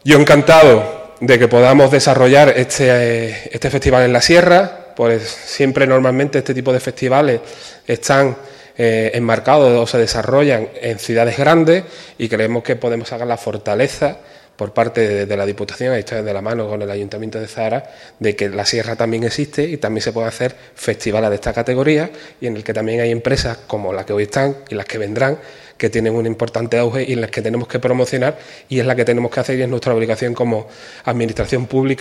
Yo encantado de que podamos desarrollar este festival en la Sierra, pues siempre normalmente este tipo de festivales están enmarcados o se desarrollan en ciudades grandes y creemos que podemos sacar la fortaleza por parte de la Diputación, ahí está de la mano con el Ayuntamiento de Zahara, de que la Sierra también existe y también se pueden hacer festivales de esta categoría y en el que también hay empresas como las que hoy están y las que vendrán, que tienen un importante auge y en las que tenemos que promocionar y es la que tenemos que hacer y es nuestra obligación como administración pública